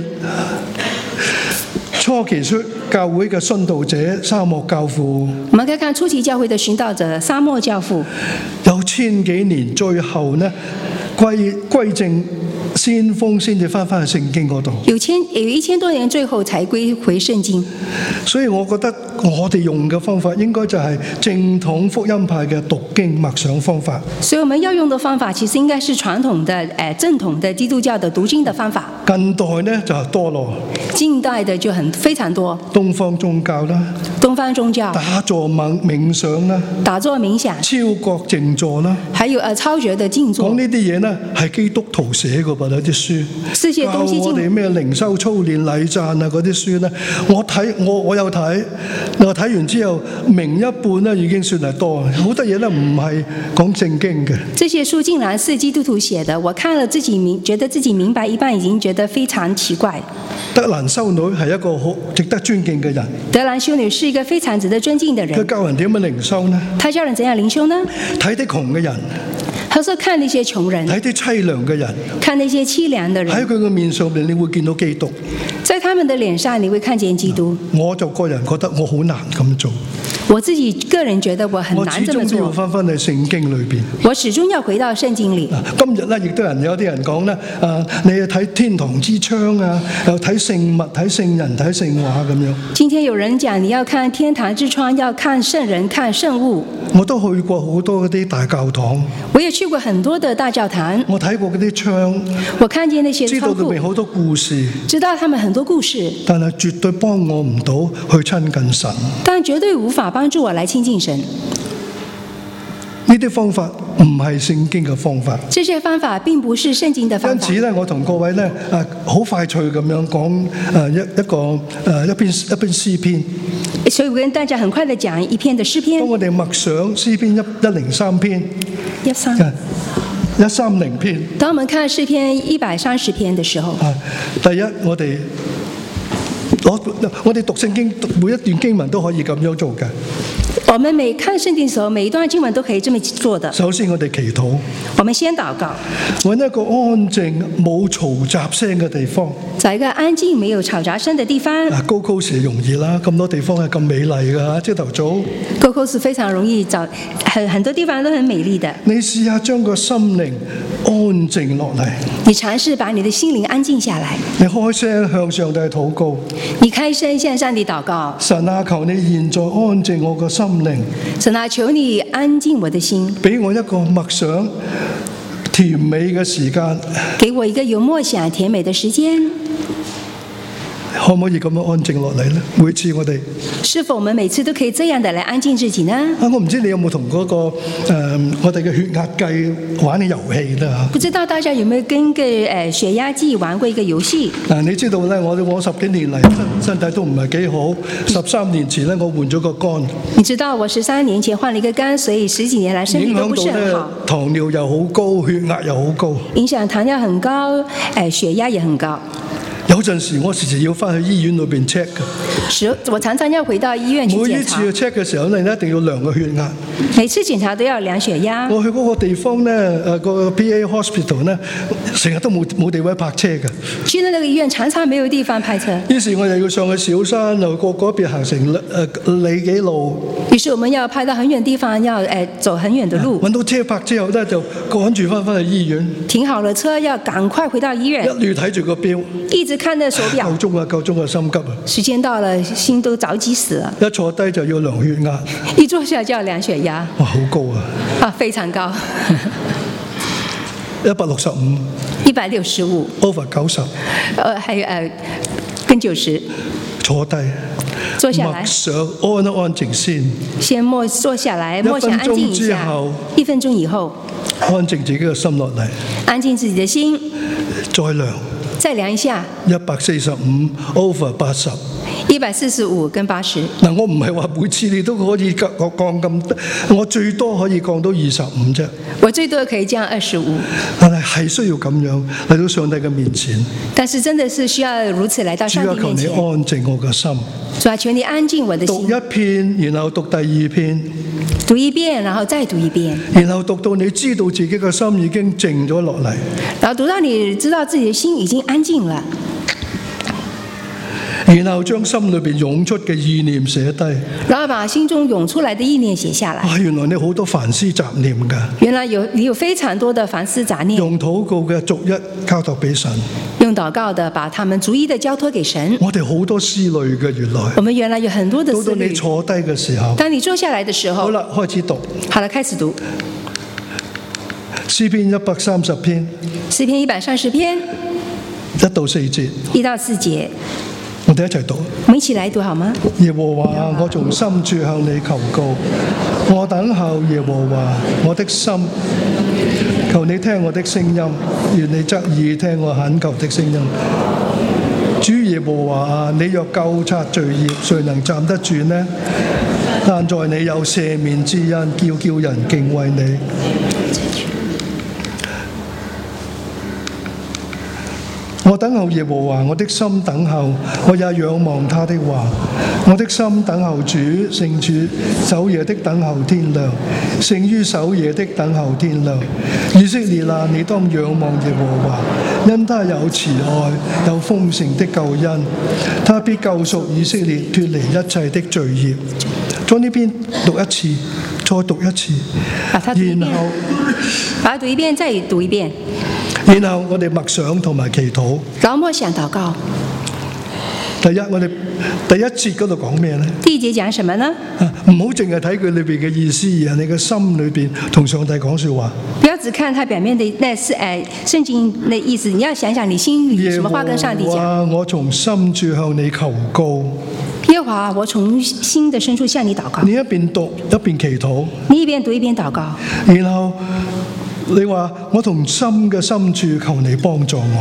初期出教會嘅殉道者、沙漠教父。 我們可以看初期教會的殉道者、沙漠教父， 有千幾年，最後呢歸歸正先鋒，先至翻返去聖經嗰度。 有千有一千多年，最後才歸回聖經。 所以我覺得我哋用嘅方法應該就係正統福音派嘅讀經默想方法。 所以我們要用的方法其實應該是傳統的誒正統的基督教的讀經的方法。 近代呢就係多咯， 近代的就很非常多， 東方宗教啦， 東方宗教打坐冥冥想啦， 打坐冥想， 超覺靜坐啦， 還有誒超覺的靜坐。 講呢啲嘢呢係基督徒寫嘅噃，有啲書。 這些東西教我哋咩靈修操練禮讚啊嗰啲書呢，我睇我我有睇，我睇完之後明一半呢已經算係多，好多嘢呢唔係講正經嘅。 這些書竟然是基督徒寫的，我看了自己明，覺得自己明白一半，已經覺得非常奇怪。 德蘭修女係一個好值得尊敬嘅人。 德蘭修女是一個非常值得尊敬的人。 佢教人點樣靈修呢？ 她教人怎樣靈修呢？ 睇啲窮嘅人， 他說看那些窮人， 睇啲凄涼嘅人， 看那些淒涼的人， 喺佢嘅面上面你會見到基督。 在他們的臉上你會看見基督。 我就個人覺得我好難咁做。 我自己個人覺得我很難這麼我始終都要做。 翻翻去聖經裏邊。 我始終要回到聖經裏。 今日咧，亦都有人有啲人講咧，啊，你去睇天堂之窗啊，又睇聖物、睇聖人、睇聖畫咁樣。 今天有人講你要看天堂之窗，要看聖人、看聖物。 我都去過好多嗰啲大教堂。 我也去過很多的大教堂。 我睇過嗰啲窗。 我看見那些知道裏面好多故事。 知道他們很多故事。 但係絕對幫我唔到去親近神。 但絕對無法幫助我來親近神。 呢啲方法唔係聖經嘅方法。 這些方法並不是聖經的方法。 因此咧，我同各位咧啊，好快脆咁樣講誒一一個誒一篇一篇詩篇。 所以我跟大家很快的講一篇的詩篇當。我哋默想詩篇一一零三篇， 一三一三零篇。 當我們看詩篇一百三十篇的時候， 啊，第一我哋攞我哋讀聖經，讀每一段經文都可以咁樣做嘅。 我們每看聖經的時候，每一段經文都可以這麼做的。 首先我哋祈禱， 我們先禱告， 揾一個安靜冇嘈雜聲嘅地方。 找一個安靜沒有嘈雜聲的地方。 啊，高高時容易啦，咁多地方係咁美麗㗎，朝頭早。 高高是非常容易找，很很多地方都很美麗的。 你試下將個心靈安靜落嚟， 你嘗試把你的心靈安靜下來， 你開聲向上帝禱告。 你開聲向上帝禱告。 神啊，求你現在安靜我個心靈， 神啊，求你安靜我的心， 俾我一個默想甜美嘅時間。 給我一個有默想甜美的時間。 可唔可以咁樣安靜落嚟呢？每次我哋， 是否我們每次都可以這樣的來安靜自己呢？ 啊，我唔知你有冇同嗰個誒、呃、我哋嘅血壓計玩嘅遊戲啦？ 不知道大家有沒有跟個誒血壓計玩過一個遊戲？ 嗱，你知道咧，我我十幾年嚟身體都唔係幾好。十三年前咧，我換咗個肝， 你知道我十三年前換了一個肝，所以十幾年來身體都不是很好。 糖尿又好高，血壓又好高， 影響糖尿很高，誒血壓也很高。 有陣時我時時要翻去醫院裏邊 check 嘅。 時我常常要回到醫院去檢查。 每一次去 check 嘅時候咧，你一定要量個血壓。 每次檢查都要量血壓。 我去嗰個地方咧，誒個 P A Hospital 咧，成日都冇冇地位泊車嘅。 去那個醫院常常沒有地方泊車。 於是我又要上去小山，又過嗰邊行成誒里幾路。 於是我們要派到很遠地方，要誒走很遠的路。 揾到車泊之後咧，就趕住翻返去醫院。 停好了車，要趕快回到醫院。 一路睇住個錶， 一直看着手錶。 夠鐘啊！夠鐘啊！心急啊！ 時間到了，心都着急死了。 一坐低就要量血壓， 一坐下就要量血壓。 哇，好高啊！ 啊，非常高。 一百六十五。 一百六十五。 over 九十。 呃，還有呃，跟九十。 坐低。 坐下來。 默想，安一安靜先。 先默坐下來，默想安靜一下。一分鐘以後。 安靜自己嘅心落嚟。 安靜自己的心。 再量。 再量一下。 一百四十五 over 八十。 一百四十五跟八十。 嗱，我唔係話每次你都可以降降咁，我最多可以降到二十五啫。 我最多可以降二十五。 但係係需要咁樣嚟到上帝嘅面前。 但是真的是需要如此來到上帝面前。 主啊，求你安靜我嘅心。 主啊，求你安靜我的心。 讀一篇，然後讀第二篇。 讀一遍，然後再讀一遍。 然後讀到你知道自己嘅心已經靜咗落嚟。 然後讀到你知道自己的心已經安靜了。 然後將心裏邊湧出嘅意念寫低， 然後把心中湧出來的意念寫下來。 啊，原來你好多煩思雜念㗎。 原來有你有非常多的煩思雜念。 用禱告嘅逐一交託俾神。 用禱告的把他們逐一的交託給神。 我哋好多思慮嘅原來。 我們原來有很多的思慮。 到到你坐低嘅時候。 當你坐下來的時候。 好啦，開始讀。 好了，開始讀。 詩篇一百三十篇。 詩篇一百三十篇。 一到四節。 一到四節。 我哋一齊讀。 我們一起來讀好嗎？ 耶和華，我從深處向你求告，我等候耶和華，我的心，求你聽我的聲音，願你側耳聽我懇求的聲音。主耶和華啊，你若究察罪孽，誰能站得住呢？但在你有赦免之恩，叫叫人敬畏你。我等候耶和華，我的心等候，我也仰望他的話。我的心等候主，勝處守夜的等候天亮，勝於守夜的等候天亮。以色列啊，你當仰望耶和華，因他有慈愛，有豐盛的救恩，他必救贖以色列，脫離一切的罪孽。將呢邊讀一次，再讀一次，然後把它讀一遍，再讀一遍。 然後我哋默想同埋祈禱。 然後默想禱告。 第一，我哋第一節嗰度講咩呢？ 第一節講什麼呢？ 唔好淨係睇佢裏邊嘅意思，而係你嘅心裏邊同上帝講說話。 不要只看他表面的那是誒聖經的意思，你要想想你心裏有什麼話跟上帝講。 耶和華，我從深處向你求告。 耶和華，我從心的深處向你禱告。 你一邊讀一邊祈禱。 你一邊讀一邊禱告。 然後你話我從心嘅深處求你幫助我。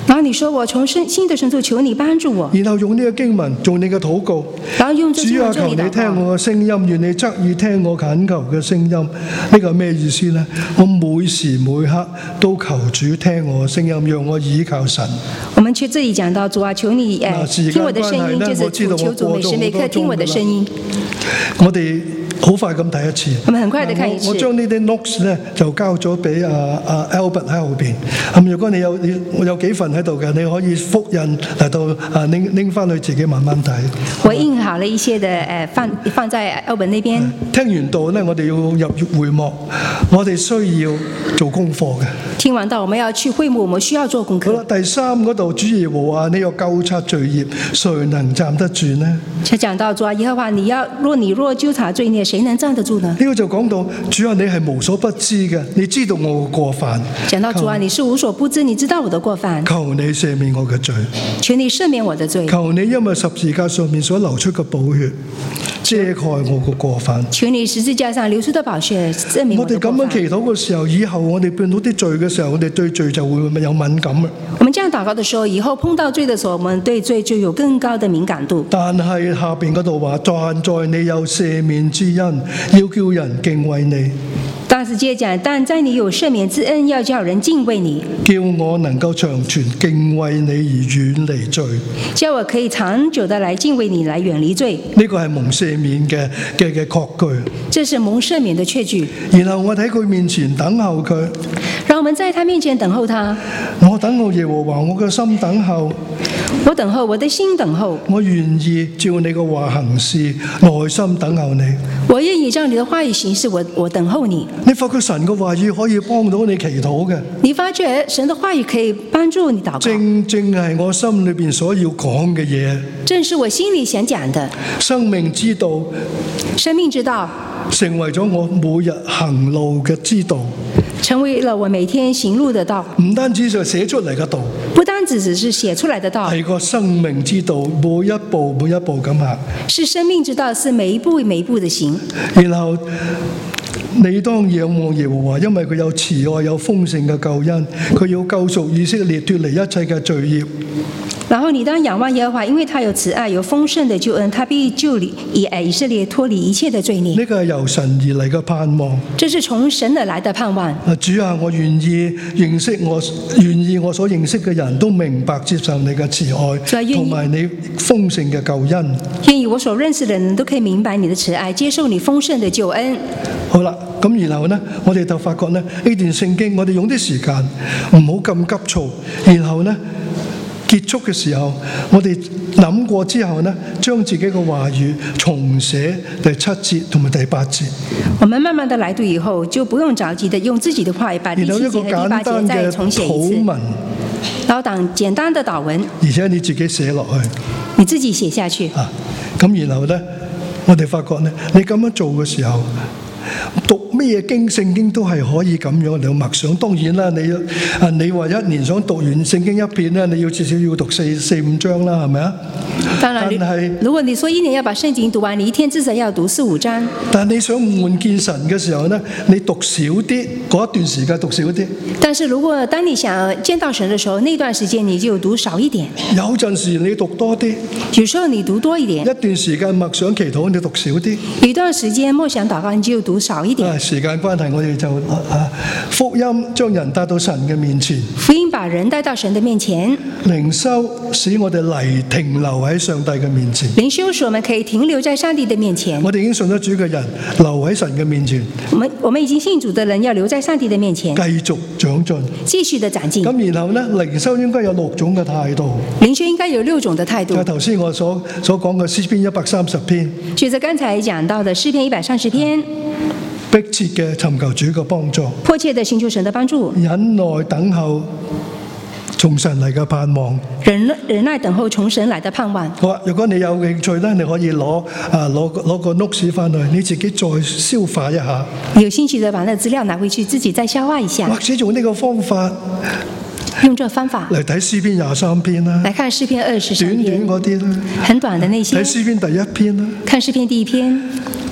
然後你說我從深新的深處求你幫助我， 然後用呢個經文做你嘅禱告。 然後用這經主啊，求文做你禱你聽告。 我嘅聲音，願你側耳聽我懇求嘅聲音。呢個係咩意思呢？我每時每刻都求主聽我嘅聲音，讓我倚靠神。 我們去這裡講到主啊，求你誒、呃、 嗱時間聽我的聲音， 關係呢就是我知道我主求主每時每刻過咗好多聽我的聲音。 我哋好快咁睇一次。 我們很快地看一次。 我我將呢啲 notes 咧就交咗俾阿阿 Albert 喺後邊。咁如果你有你我有幾份喺度嘅，你可以複印嚟到啊拎拎翻去自己慢慢睇。 我印好了一些的誒放放在 Albert 那邊。 聽完道咧，我哋要入會幕，我哋需要做功課嘅。 聽完道，我們要去會幕，我們需要做功課。 好啦，第三嗰度，主耶和華，你有究察罪孽，誰能站得住呢？ 就講到主啊，耶和華，你要若你若究察罪孽，誰能站得住呢？ 呢個就講到主啊，你係無所不知嘅，你知道我嘅過犯。 講到主啊，你是無所不知，你知道我的過犯。 求你赦免我嘅罪， 求你赦免我的罪。 求你因為十字架上面所流出嘅寶血，遮蓋我嘅過犯。 求你十字架上流出的寶血證明我我哋咁的過犯。 樣祈禱嘅時候，以後我哋變到啲罪嘅時候，我哋對罪就會有敏感啦。 我們這樣禱告的時候，以後碰到罪的時候，我們對罪就有更高的敏感度。 但係下邊嗰度話，但在你有赦免之恩，要叫人敬畏你。 但是接着講，但在你有赦免之恩，要叫人敬畏你， 叫我能夠長存敬畏你而遠離罪。 叫我可以長久的來敬畏你，來遠離罪。 呢個係蒙赦免嘅嘅嘅確據。 這是蒙赦免的確據。 然後我喺佢面前等候佢， 讓我們在他面前等候他。 我等候耶和華，我嘅心等候。 我等候，我的心等候。 我願意照你嘅話行事，耐心等候你。 我願意照你的話語行事，我我等候你。 你發覺神嘅話語可以幫到你祈禱嘅， 你發覺神的話語可以幫助你禱告， 正正係我心裏邊所要講嘅嘢。 正是我心裏想講的。 生命之道， 生命之道成為咗我每日行路嘅之道， 成為了我每天行路的道。 唔單止就寫出嚟嘅道， 不單只只是寫出來的道， 係個生命之道，每一步每一步咁行。 是生命之道，是每一步每一步的行。 然後你當仰望耶和華，因為佢有慈愛，有豐盛嘅救恩，佢要救贖以色列脫離一切嘅罪孽。 然後你當仰望耶和華，因為他有慈愛，有豐盛的救恩，他必救以以色列脫離一切的罪孽。 呢個係由神而嚟嘅盼望。 這是從神而來的盼望。 啊，主啊，我願意認識我，願意我所認識嘅人都明白接受你嘅慈愛，同埋你豐盛嘅救恩。 願意我所認識的人都可以明白你的慈愛，接受你豐盛的救恩。 好啦，咁然後呢，我哋就發覺呢，呢段聖經，我哋用啲時間，唔好咁急躁，然後呢，結束嘅時候，我哋諗過之後呢，將自己嘅話語重寫第七節同埋第八節。 我們慢慢的來讀以後，就不用着急的用自己的話語把第七節和第八節再重寫一次。然後當簡單的禱文， 而且你自己寫落去， 你自己寫下去。 啊，咁然後呢，我哋發覺呢，你咁樣做嘅時候，讀咩經聖經都係可以咁樣嚟默想。當然啦，你啊你話一年想讀完聖經一遍咧，你要至少要讀四四五章啦，係咪啊？ 當然，但係如果你說一年要把聖經讀完，你一天至少要讀四五章。 但你想換見神嘅時候呢，你讀少啲，嗰一段時間讀少啲。 但是如果當你想見到神的時候，那段時間你就讀少一點。 有陣時你讀多啲， 有時候你讀多一點。 一段時間默想祈禱，你讀少啲。 有一段時間默想禱告，你就讀少一點。 啊，時間關係，我哋就啊福音將人帶到神嘅面前。 福音把人帶到神的面前。 靈修使我哋嚟停留喺上帝嘅面前。 靈修使我們可以停留在上帝的面前。 我哋已經信咗主嘅人，留喺神嘅面前。 我們我們已經信主的人要留在上帝的面前， 繼續長進， 繼續的長進。 咁然後呢，靈修應該有六種嘅態度。 靈修應該有六種的態度。 就係頭先我所所講嘅詩篇一百三十篇。 就是剛才講到的詩篇一百三十篇。 迫切嘅尋求主嘅幫助， 迫切的尋求神的幫助， 忍耐等候從神嚟嘅盼望， 忍忍耐等候從神來的盼望。 好啊，如果你有興趣咧，你可以攞啊攞攞個 notes 翻去，你自己再消化一下。 有興趣的把那資料拿回去，自己再消化一下。 或者用呢個方法， 用這個方法嚟睇詩篇廿三篇啦， 來看詩篇二十三篇， 短短嗰啲啦， 很短的那些。 睇詩篇第一篇啦， 看詩篇第一篇。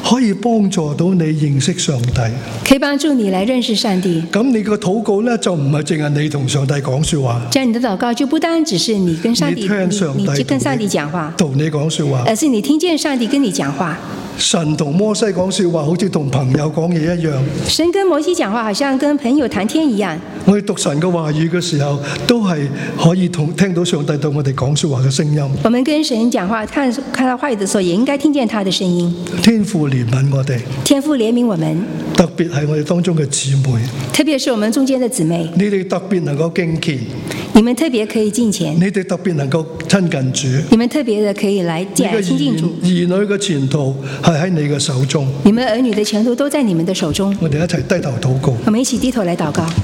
可以幫助到你認識上帝， 可以幫助你來認識上帝。 咁你個禱告呢，就唔係淨係你同上帝講說話， 這樣你的禱告就不單只是你跟上帝， 你聽上帝你就跟上帝講話， 同你講說話， 而是你聽見上帝跟你講話。 神同摩西講說話，好似同朋友講嘢一樣。 神跟摩西講話，好像跟朋友談天一樣。 我哋讀神嘅話語嘅時候，都係可以同聽到上帝對我哋講說話嘅聲音。 我們跟神講話，看看到話語的時候，也應該聽見他的聲音。 天父憐憫我哋， 天父憐憫我們， 特別係我哋當中嘅姊妹， 特別是我們中間的姊妹， 你哋特別能夠敬虔， 你們特別可以敬虔， 你哋特別能夠親近主， 你們特別的可以來親近主。 兒女嘅前途係喺你嘅手中， 你們兒女的前途都在你們的手中。 我哋一齊低頭禱告， 我們一起低頭來禱告。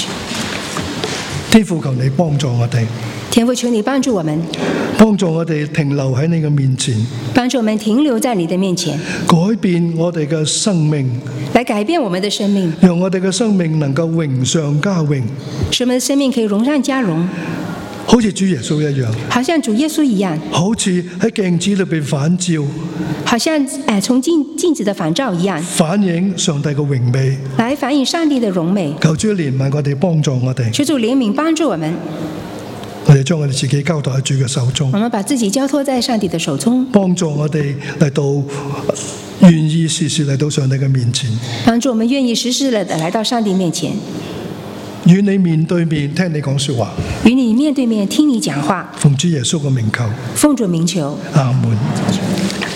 天父求你幫助我哋， 天父求你幫助我們， 幫助我哋停留喺你嘅面前， 幫助我們停留在你的面前， 改變我哋嘅生命， 來改變我們的生命， 讓我哋嘅生命能夠榮上加榮， 使我們的生命可以榮上加榮， 好似主耶穌一樣， 好像主耶穌一樣， 好似喺鏡子裏邊反照， 好像誒從鏡鏡子的反照一樣， 反映上帝嘅榮美， 來反映上帝的榮美。 求主憐憫我哋，幫助我哋， 求主憐憫幫助我們。 我哋將我哋自己交託喺主嘅手中， 我們把自己交託在上帝的手中， 幫助我哋嚟到願意時時嚟到上帝嘅面前， 幫助我們願意時時地來到上帝面前， 與你面對面聽你講說話， 與你面對面聽你講話。 奉主耶穌嘅名求， 奉主名求， 阿門。